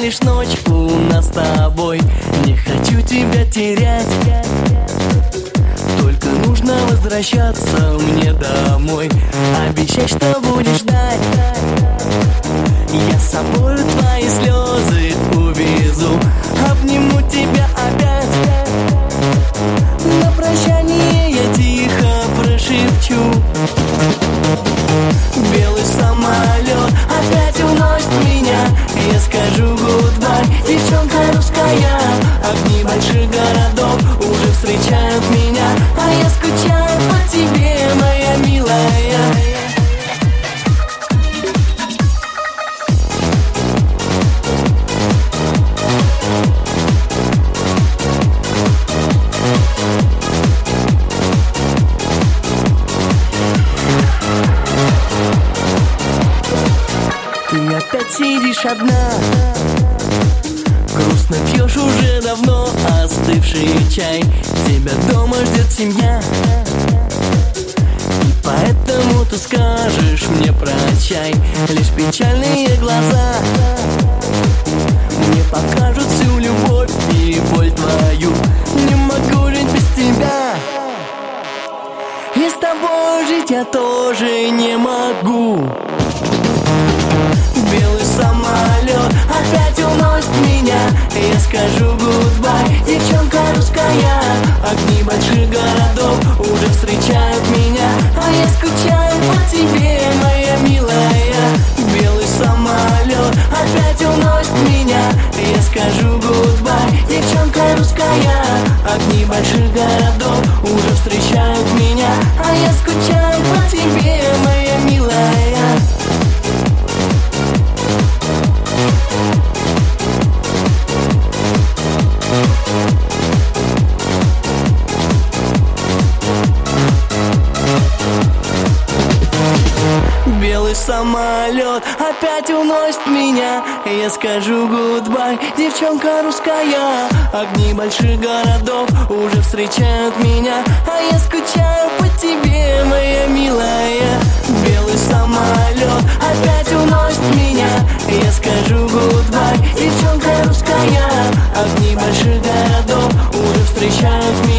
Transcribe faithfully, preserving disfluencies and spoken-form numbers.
лишь ночь у нас с тобой. Не хочу тебя терять, только нужно возвращаться мне домой. Обещай, что будешь ждать, я с собой твои слезы увезу. Обниму тебя опять, на прощание я тихо прошепчу. Белый самолет опять уносит меня, я скажу гудбай. Девчонка русская, огни больших городов уже встречают меня, а я скучаю по тебе, моя милая. Ты опять сидишь одна, грустно пьешь уже давно остывший чай. Тебя дома ждет семья, и поэтому ты скажешь мне прощай. Лишь печальные глаза мне покажут всю любовь и боль твою. Не могу жить без тебя, и с тобой жить я тоже не могу. Белый самолет опять уносит меня, я скажу гудбай. Девчонка русская, огни больших городов уже встречают меня, а я скучаю по тебе, моя милая. Белый самолет опять уносит меня, я скажу гудбай. Девчонка русская, огни больших городов уже встречают меня, а я скучаю по тебе, моя милая. Белый самолет опять уносит меня, я скажу гудбай. Девчонка русская, огни больших городов уже встречают меня, а я скучаю по тебе, моя милая. Белый самолет опять уносит меня, я скажу гудбай. Девчонка русская, огни больших городов уже встречают меня,